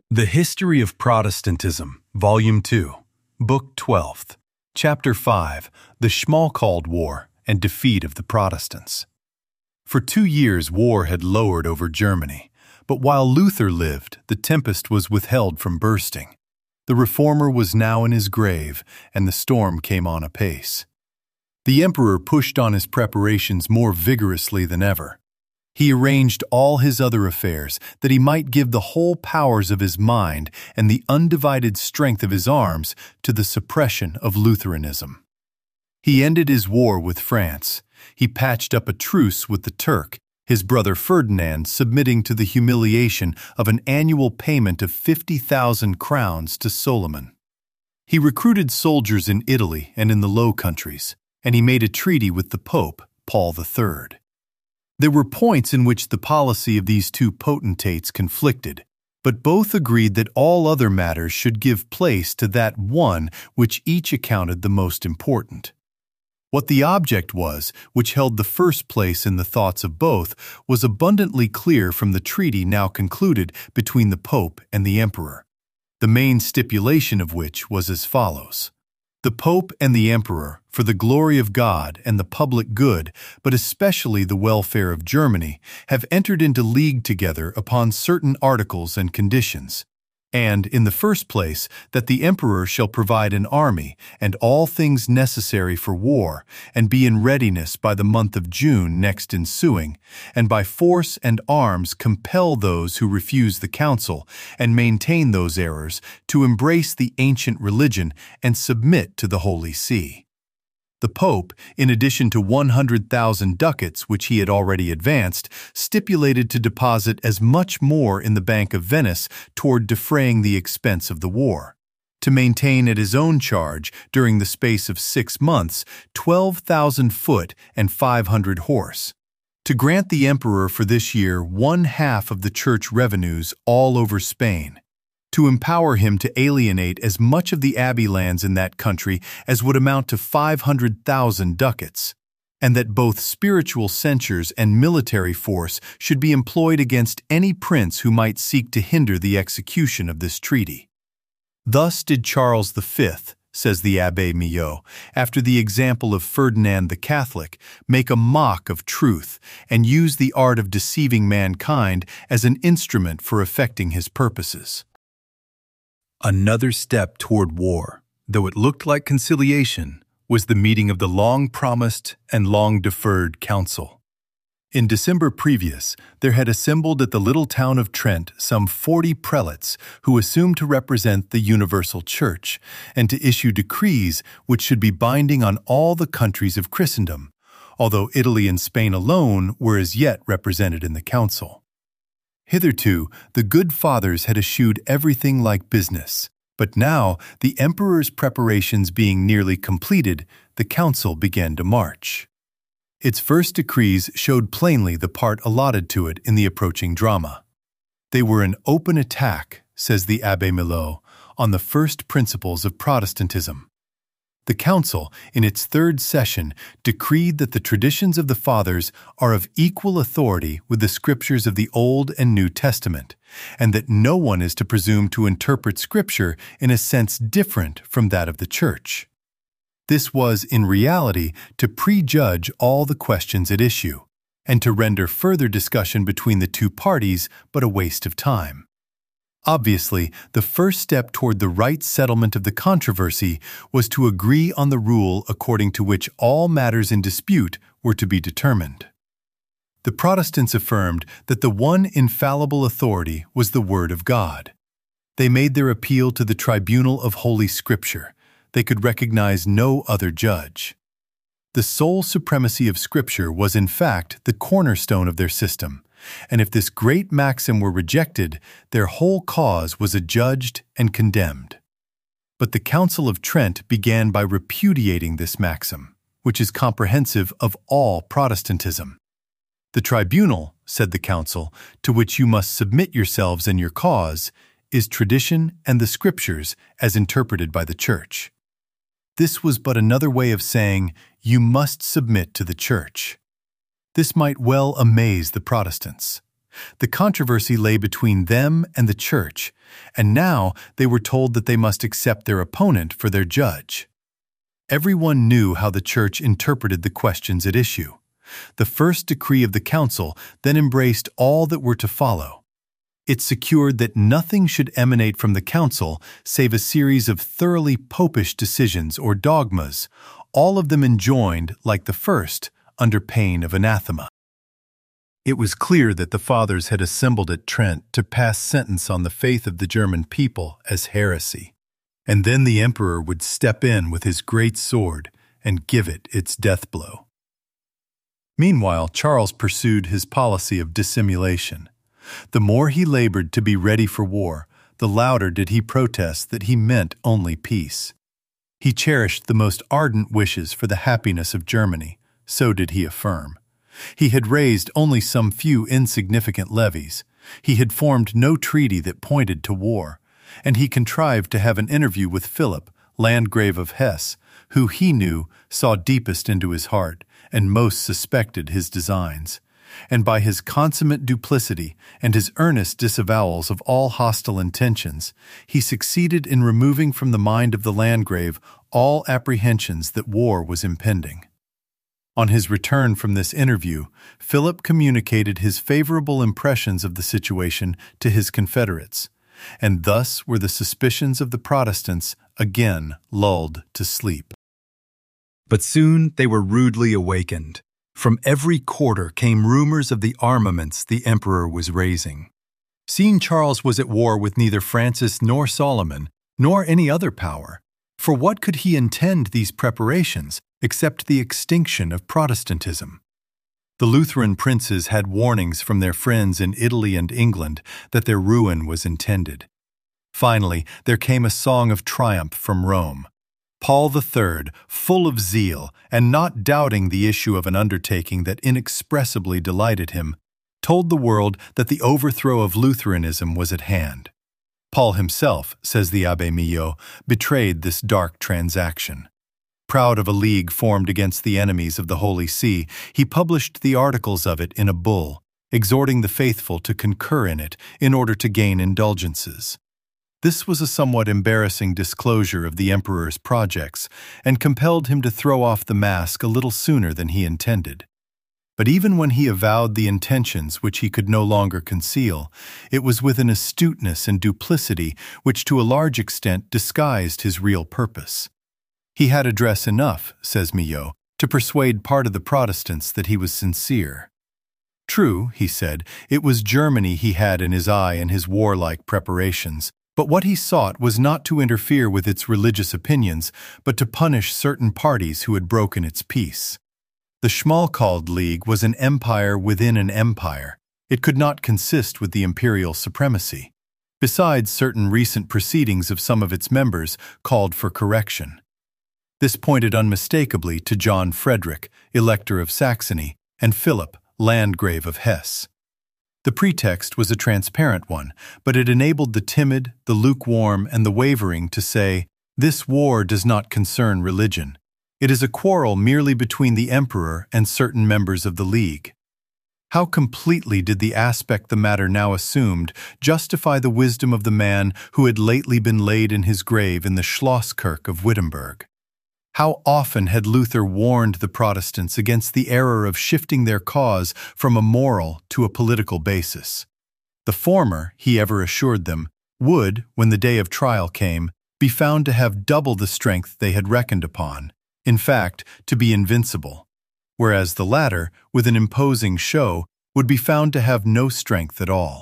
The History of Protestantism, Volume 2, Book 12th, Chapter 5, The Schmalkald War and Defeat of the Protestants. For 2 years war had lowered over Germany, but while Luther lived, the tempest was withheld from bursting. The reformer was now in his grave, and the storm came on apace. The emperor pushed on his preparations more vigorously than ever. He arranged all his other affairs that he might give the whole powers of his mind and the undivided strength of his arms to the suppression of Lutheranism. He ended his war with France. He patched up a truce with the Turk, his brother Ferdinand submitting to the humiliation of an annual payment of 50,000 crowns to Solomon. He recruited soldiers in Italy and in the Low Countries, and he made a treaty with the Pope, Paul III. There were points in which the policy of these two potentates conflicted, but both agreed that all other matters should give place to that one which each accounted the most important. What the object was, which held the first place in the thoughts of both, was abundantly clear from the treaty now concluded between the Pope and the Emperor, the main stipulation of which was as follows. The Pope and the Emperor, for the glory of God and the public good, but especially the welfare of Germany, have entered into league together upon certain articles and conditions. And, in the first place, that the Emperor shall provide an army and all things necessary for war, and be in readiness by the month of June next ensuing, and by force and arms compel those who refuse the council and maintain those errors to embrace the ancient religion and submit to the Holy See. The Pope, in addition to 100,000 ducats which he had already advanced, stipulated to deposit as much more in the Bank of Venice toward defraying the expense of the war, to maintain at his own charge, during the space of 6 months, 12,000 foot and 500 horse, to grant the Emperor for this year 1/2 of the church revenues all over Spain, to empower him to alienate as much of the abbey lands in that country as would amount to 500,000 ducats, and that both spiritual censures and military force should be employed against any prince who might seek to hinder the execution of this treaty. Thus did Charles V, says the Abbé Millot, after the example of Ferdinand the Catholic, make a mock of truth and use the art of deceiving mankind as an instrument for effecting his purposes. Another step toward war, though it looked like conciliation, was the meeting of the long-promised and long-deferred council. In December previous, there had assembled at the little town of Trent some 40 prelates who assumed to represent the universal church and to issue decrees which should be binding on all the countries of Christendom, although Italy and Spain alone were as yet represented in the council. Hitherto, the good fathers had eschewed everything like business, but now, the emperor's preparations being nearly completed, the council began to march. Its first decrees showed plainly the part allotted to it in the approaching drama. They were an open attack, says the Abbé Millot, on the first principles of Protestantism. The Council, in its third session, decreed that the traditions of the Fathers are of equal authority with the Scriptures of the Old and New Testament, and that no one is to presume to interpret Scripture in a sense different from that of the Church. This was, in reality, to prejudge all the questions at issue, and to render further discussion between the two parties but a waste of time. Obviously, the first step toward the right settlement of the controversy was to agree on the rule according to which all matters in dispute were to be determined. The Protestants affirmed that the one infallible authority was the Word of God. They made their appeal to the tribunal of Holy Scripture. They could recognize no other judge. The sole supremacy of Scripture was in fact the cornerstone of their system, and if this great maxim were rejected, their whole cause was adjudged and condemned. But the Council of Trent began by repudiating this maxim, which is comprehensive of all Protestantism. The tribunal, said the Council, to which you must submit yourselves and your cause, is tradition and the Scriptures as interpreted by the Church. This was but another way of saying, you must submit to the Church. This might well amaze the Protestants. The controversy lay between them and the church, and now they were told that they must accept their opponent for their judge. Everyone knew how the church interpreted the questions at issue. The first decree of the council then embraced all that were to follow. It secured that nothing should emanate from the council save a series of thoroughly popish decisions or dogmas, all of them enjoined, like the first, under pain of anathema. It was clear that the fathers had assembled at Trent to pass sentence on the faith of the German people as heresy, and then the emperor would step in with his great sword and give it its death blow. Meanwhile, Charles pursued his policy of dissimulation. The more he labored to be ready for war, the louder did he protest that he meant only peace. He cherished the most ardent wishes for the happiness of Germany, so did he affirm. He had raised only some few insignificant levies. He had formed no treaty that pointed to war, and he contrived to have an interview with Philip, Landgrave of Hesse, who he knew saw deepest into his heart and most suspected his designs. And by his consummate duplicity and his earnest disavowals of all hostile intentions, he succeeded in removing from the mind of the Landgrave all apprehensions that war was impending. On his return from this interview, Philip communicated his favorable impressions of the situation to his confederates, and thus were the suspicions of the Protestants again lulled to sleep. But soon they were rudely awakened. From every quarter came rumors of the armaments the emperor was raising. Seeing Charles was at war with neither Francis nor Solomon, nor any other power, for what could he intend these preparations except the extinction of Protestantism? The Lutheran princes had warnings from their friends in Italy and England that their ruin was intended. Finally, there came a song of triumph from Rome. Paul III, full of zeal and not doubting the issue of an undertaking that inexpressibly delighted him, told the world that the overthrow of Lutheranism was at hand. Paul himself, says the Abbé Millot, betrayed this dark transaction. Proud of a league formed against the enemies of the Holy See, he published the articles of it in a bull, exhorting the faithful to concur in it in order to gain indulgences. This was a somewhat embarrassing disclosure of the emperor's projects and compelled him to throw off the mask a little sooner than he intended. But even when he avowed the intentions which he could no longer conceal, it was with an astuteness and duplicity which to a large extent disguised his real purpose. He had address enough, says Millot, to persuade part of the Protestants that he was sincere. True, he said, it was Germany he had in his eye in his warlike preparations, but what he sought was not to interfere with its religious opinions, but to punish certain parties who had broken its peace. The Schmalkald League was an empire within an empire. It could not consist with the imperial supremacy. Besides, certain recent proceedings of some of its members called for correction. This pointed unmistakably to John Frederick, Elector of Saxony, and Philip, Landgrave of Hesse. The pretext was a transparent one, but it enabled the timid, the lukewarm, and the wavering to say, "This war does not concern religion. It is a quarrel merely between the emperor and certain members of the League." How completely did the aspect the matter now assumed justify the wisdom of the man who had lately been laid in his grave in the Schlosskirche of Wittenberg. How often had Luther warned the Protestants against the error of shifting their cause from a moral to a political basis. The former, he ever assured them, would, when the day of trial came, be found to have double the strength they had reckoned upon, in fact, to be invincible, whereas the latter, with an imposing show, would be found to have no strength at all.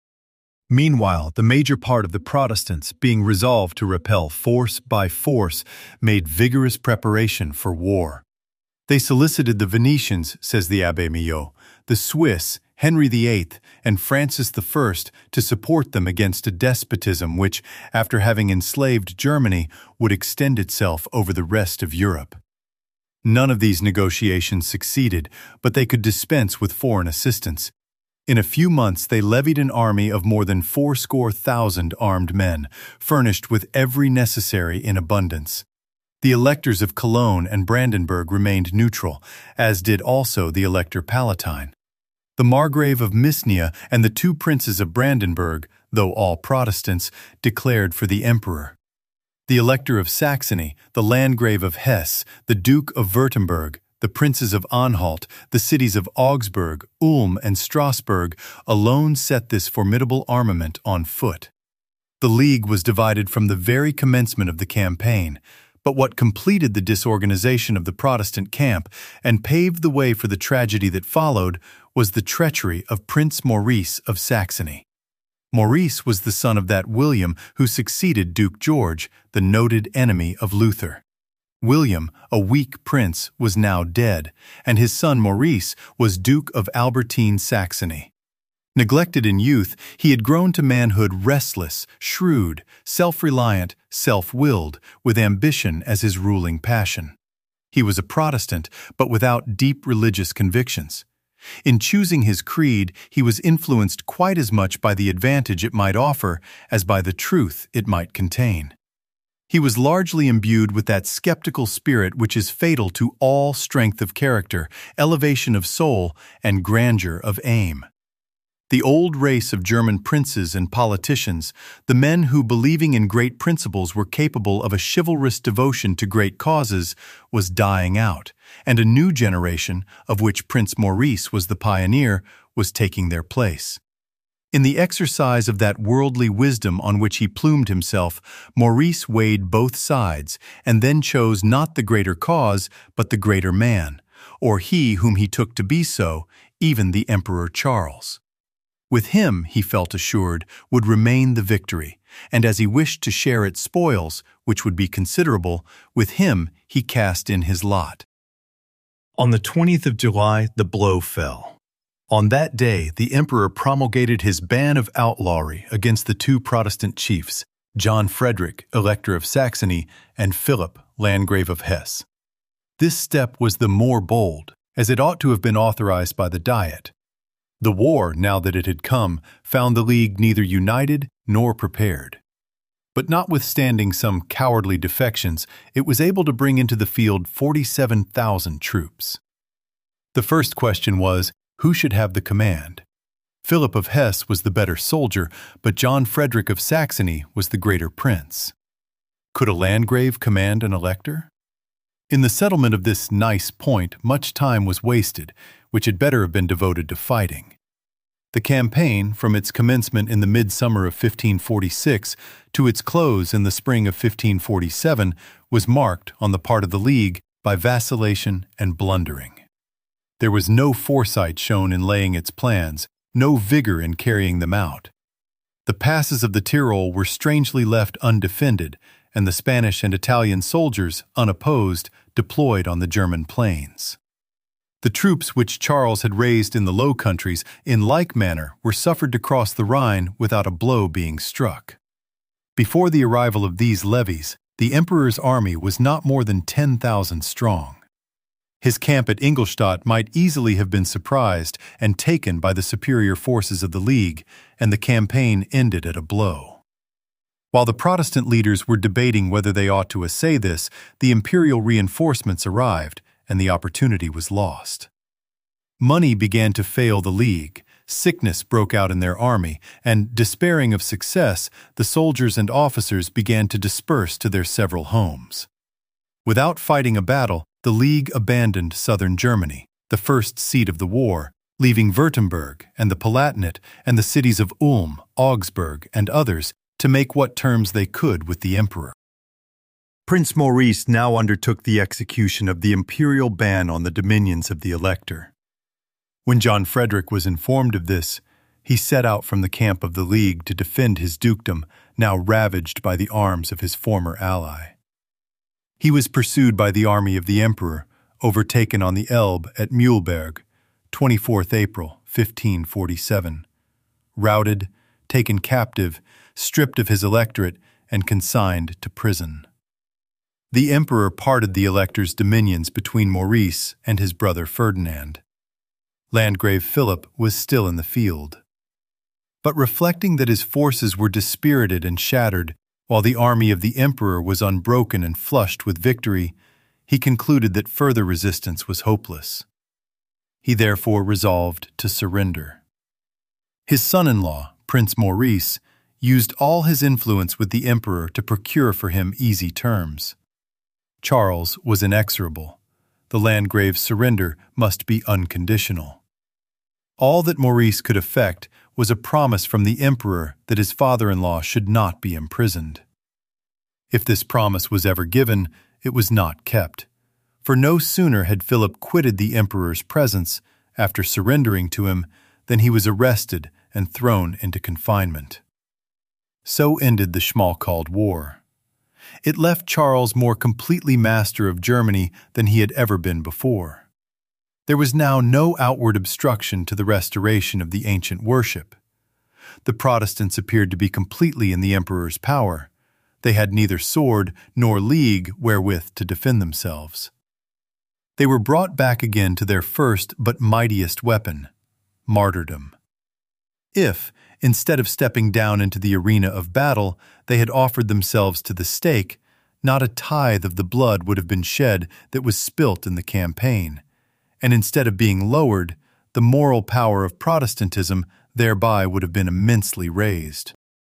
Meanwhile, the major part of the Protestants, being resolved to repel force by force, made vigorous preparation for war. They solicited the Venetians, says the Abbé Millot, the Swiss, Henry VIII, and Francis I to support them against a despotism which, after having enslaved Germany, would extend itself over the rest of Europe. None of these negotiations succeeded, but they could dispense with foreign assistance. In a few months they levied an army of more than 400,000 armed men, furnished with every necessary in abundance. The electors of Cologne and Brandenburg remained neutral, as did also the Elector Palatine. The Margrave of Misnia and the two princes of Brandenburg, though all Protestants, declared for the emperor. The Elector of Saxony, the Landgrave of Hesse, the Duke of Württemberg, the princes of Anhalt, the cities of Augsburg, Ulm, and Strasbourg alone set this formidable armament on foot. The League was divided from the very commencement of the campaign, but what completed the disorganization of the Protestant camp and paved the way for the tragedy that followed was the treachery of Prince Maurice of Saxony. Maurice was the son of that William who succeeded Duke George, the noted enemy of Luther. William, a weak prince, was now dead, and his son Maurice was Duke of Albertine Saxony. Neglected in youth, he had grown to manhood restless, shrewd, self-reliant, self-willed, with ambition as his ruling passion. He was a Protestant, but without deep religious convictions. In choosing his creed, he was influenced quite as much by the advantage it might offer as by the truth it might contain. He was largely imbued with that skeptical spirit which is fatal to all strength of character, elevation of soul, and grandeur of aim. The old race of German princes and politicians, the men who, believing in great principles, were capable of a chivalrous devotion to great causes, was dying out, and a new generation, of which Prince Maurice was the pioneer, was taking their place. In the exercise of that worldly wisdom on which he plumed himself, Maurice weighed both sides, and then chose not the greater cause, but the greater man, or he whom he took to be so, even the Emperor Charles. With him, he felt assured, would remain the victory, and as he wished to share its spoils, which would be considerable, with him he cast in his lot. On the 20th of July, the blow fell. On that day, the emperor promulgated his ban of outlawry against the two Protestant chiefs, John Frederick, Elector of Saxony, and Philip, Landgrave of Hesse. This step was the more bold, as it ought to have been authorized by the Diet. The war, now that it had come, found the League neither united nor prepared. But notwithstanding some cowardly defections, it was able to bring into the field 47,000 troops. The first question was, who should have the command? Philip of Hesse was the better soldier, but John Frederick of Saxony was the greater prince. Could a Landgrave command an elector? In the settlement of this nice point, much time was wasted, which had better have been devoted to fighting. The campaign, from its commencement in the midsummer of 1546 to its close in the spring of 1547, was marked, on the part of the League, by vacillation and blundering. There was no foresight shown in laying its plans, no vigor in carrying them out. The passes of the Tyrol were strangely left undefended, and the Spanish and Italian soldiers, unopposed, deployed on the German plains. The troops which Charles had raised in the Low Countries, in like manner, were suffered to cross the Rhine without a blow being struck. Before the arrival of these levies, the emperor's army was not more than 10,000 strong. His camp at Ingolstadt might easily have been surprised and taken by the superior forces of the League, and the campaign ended at a blow. While the Protestant leaders were debating whether they ought to essay this, the imperial reinforcements arrived, and the opportunity was lost. Money began to fail the League, sickness broke out in their army, and, despairing of success, the soldiers and officers began to disperse to their several homes. Without fighting a battle, the League abandoned southern Germany, the first seat of the war, leaving Württemberg and the Palatinate and the cities of Ulm, Augsburg, and others to make what terms they could with the emperor. Prince Maurice now undertook the execution of the imperial ban on the dominions of the Elector. When John Frederick was informed of this, he set out from the camp of the League to defend his dukedom, now ravaged by the arms of his former ally. He was pursued by the army of the emperor, overtaken on the Elbe at Mühlberg, 24th April, 1547. Routed, taken captive, stripped of his electorate, and consigned to prison. The emperor parted the elector's dominions between Maurice and his brother Ferdinand. Landgrave Philip was still in the field. But reflecting that his forces were dispirited and shattered, while the army of the emperor was unbroken and flushed with victory, he concluded that further resistance was hopeless. He therefore resolved to surrender. His son-in-law, Prince Maurice, used all his influence with the emperor to procure for him easy terms. Charles was inexorable. The Landgrave's surrender must be unconditional. All that Maurice could effect was a promise from the emperor that his father-in-law should not be imprisoned. If this promise was ever given, it was not kept, for no sooner had Philip quitted the emperor's presence after surrendering to him than he was arrested and thrown into confinement. So ended the Schmalkald War. It left Charles more completely master of Germany than he had ever been before. There was now no outward obstruction to the restoration of the ancient worship. The Protestants appeared to be completely in the emperor's power. They had neither sword nor league wherewith to defend themselves. They were brought back again to their first but mightiest weapon, martyrdom. If, instead of stepping down into the arena of battle, they had offered themselves to the stake, not a tithe of the blood would have been shed that was spilt in the campaign, and instead of being lowered, the moral power of Protestantism thereby would have been immensely raised.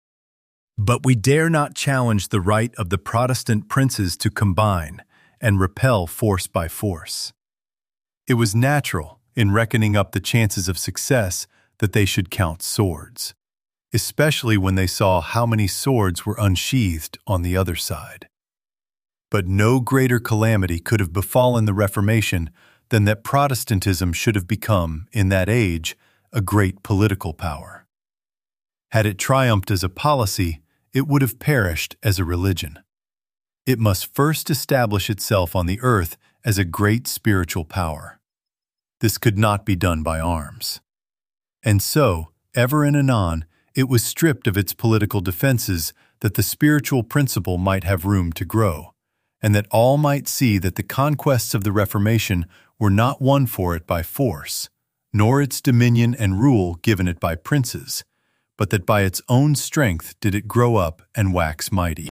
But we dare not challenge the right of the Protestant princes to combine and repel force by force. It was natural, in reckoning up the chances of success, that they should count swords, especially when they saw how many swords were unsheathed on the other side. But no greater calamity could have befallen the Reformation than that Protestantism should have become, in that age, a great political power. Had it triumphed as a policy, it would have perished as a religion. It must first establish itself on the earth as a great spiritual power. This could not be done by arms. And so, ever and anon, it was stripped of its political defenses that the spiritual principle might have room to grow, and that all might see that the conquests of the Reformation were not won for it by force, nor its dominion and rule given it by princes, but that by its own strength did it grow up and wax mighty.